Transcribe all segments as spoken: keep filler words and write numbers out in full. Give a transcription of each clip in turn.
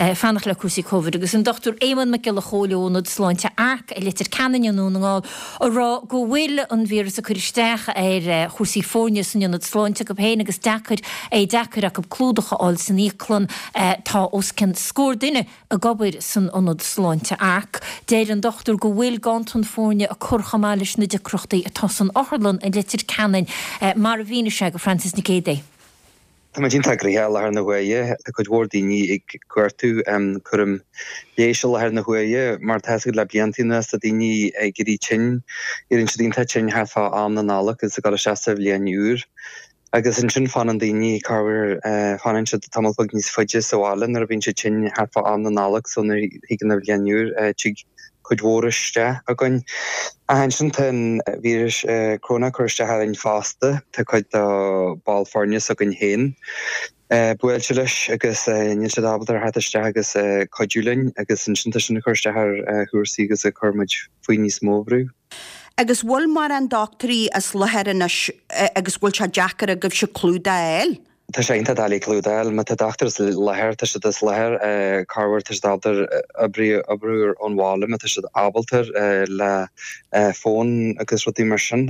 fannach le cúsí COVID agus an doctor éman me gil a choleón sláinte arc a litir cananúnaá ó rá go bhfuil an vírus a chuiristeach ar chusí fórne sanionad sláinte go héin agus dachar é dachar a go clúdacha áil san íclan tá oscin scór duine a gobair san onad sláinte arc. Déir an doctor go bhfuil gantan fórne a churchamáilis na de cruchtaí a tá san áharlan a litir canan mar a bhíine se go Francis na Gédé. Tá ma dínta gríthe le ar na huaie a chud bhór daoine ag cuairtú chum léisiil le ar na huaie mar theascaid le blianttaine a daoine ag gurí tin ar an dínta tin heartá am na nálach is a go seaamh líon úr. Agus an sin fan an daoine carhar fanin se tamilfog níos fuide sálan ar a bhíonn se tin heartá am na nálach son higan na blion úr tuig chud mhóriste a gin a hen sin ten vírus corona chuiriste har ein fásta tá chuid do ball fórne a gin héin. Buil se leis agus níl se dábal ar hatiste agus coidúlainn agus an sin sin chuiriste har thuairsaí agus a chuirmuid faoi níos móbrú. Agus bhfuil mar an doctorí as lehéir agus bhfuil se deachar a goibh se clúda eil? Tá sé inta dalí clúdail, me tá doctors lehéir tá se is lehéir carhar tá dátar abrí abrúr an bhála, me tá se abaltar le fón agus rudí mar sin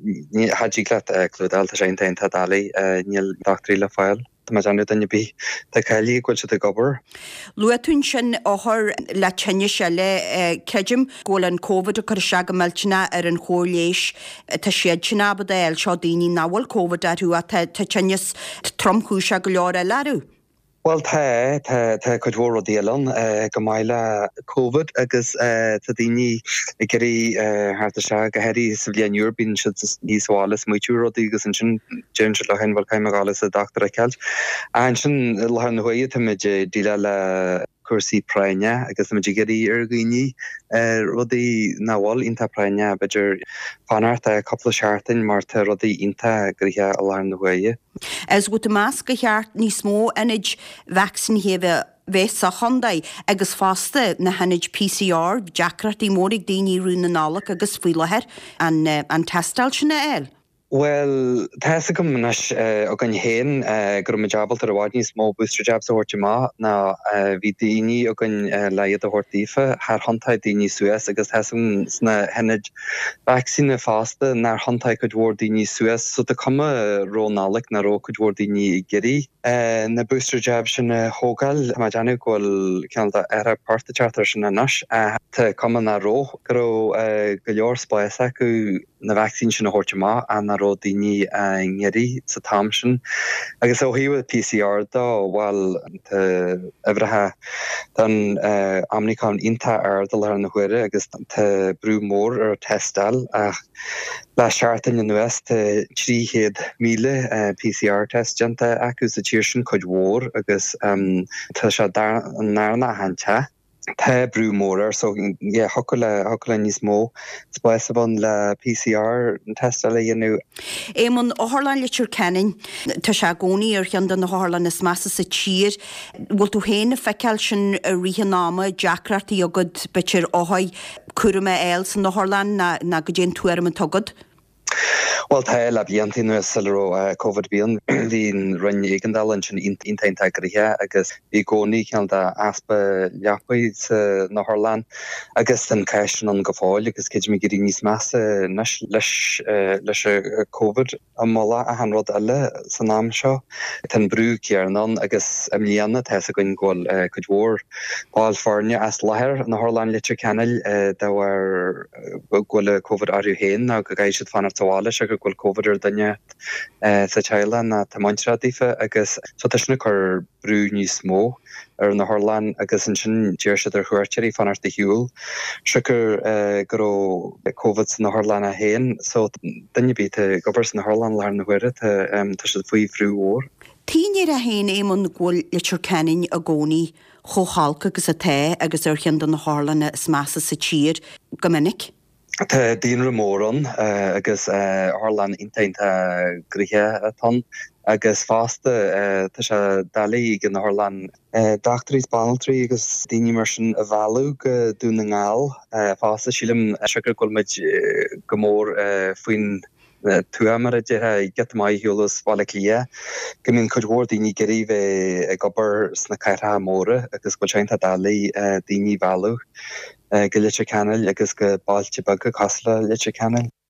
hadí le clúdail tá sé inta inta dalí níl doctorí le fáil. Tá anú danne bí tá cailí goil se gobar. Luatún sin áthir le tenne se le ceidim ggóil an COVID a chu se go meiltena ar an chóléis tá siad sin abad eil seo daoine náhfuil COVID arú a tá tennis tromchú se go leir leú. Well tá tá tá chud mhór díalan go maiile COVID agus tá daoine i gurí háta se go heirí sa bblion úr bíonn si níos bhálas muitiúrodí agus an sin déan le hen bhil caiimeálas a doctor a ceilt. An sin le na huaide tá muid díile le cuasaí praine agus muid gurí ar gcuoine rudaí náhil inta praine beidir fanart a coppla seaartain mar tá rudaí inta gríthe a le na huaide. As go más go cheart níos mó inid vaccine heamh bheith a chundaid agus fásta na hanid P C R, deacratí mórig daoine rún na nálach agus fuileheir an, an testáil sinna eil. Well, Tessa gom nas o gan hen gur me jabal tar awad níos mó booster jabs a horti ma na vi daoine o gan leiad a hortífa haar hantaid daoine Suez agus hesam sna henid vaccine fásta nar hantaid chud mhór daoine Suez so tá cuma ró nálaigh na ró chud mhór daoine geirí na booster jab sin hógal ma deanú gháil ceanna ar a páirte chartar sin na nas tá cuma na ró go go leor spáis acu na vaccine sin a horti ma a na ró daoine ngeirí sa tamsin agus ó hiú P C R dá bhil ihrethe den amnicán inta ar de le na huire agus tá brú mór ar testal ach le seaartain in nuas tríchéad míle P C R test genta acu sa tíir sin chuid mhór agus tá se nána hanse. Tá brú mór so yeah, hocail le níos mó spáis ban le P C R test le dhéanú. Éman ó Harlan litir cenin tá se gcónaí ar chean na Harlan is measa sa tír bhfuil tú héanana feiceil sin a ríhannáma deacratí agad bitir óhaid cuirime eil san na Harlan na, na go dén tuairm an tugad? Well tá le blianttí nuas ro COVID bíon hín rinne éigandal an sin inta integrithe agus bhí gcónaí ceanna aspa leapaid na Harlan agus an caiisian an go fáil agus céid mé gurí níos measa leis leis COVID an mala a an rud eile san náam seo tan brú cearnan agus am líana tá a goin ghil chud mhór báil fáne as leithir na Harlan litir cenneil de bhar ghfuil COVID arú héin a go gaiisiid fanar táile se go ghfuil COVID ar daine sa teile na tá maintradífa agus so teisna chur brú níos mó ar na Harlan agus an sin déir se ar chuirteirí fanart de hiúil sigur go COVID na Harlan a héin so danne bí gobars na Harlan le na huire tá se faoi frú ór. Tíine a héin éman ghfuil litir cenin a gcónaí chóhalca agus a té agus ar chean na Harlan is measa sa tír go minic. Tá díonra móran agus Harlan intainta gríthe atá agus fásta tá se dalí gan na Harlan Doctorí Banaltrí agus daoine mar sin a bhhealú go dún na ngáil fásta sílim sigur goil muid go mór faoin tuamara de get mai hiúlas bhla lia go minn chudhór daoine geirí bheith gobar sna cairtha móra agus go teanta dálaí daoine bhealú go litir canal agus go báilte bag go casla litir canal.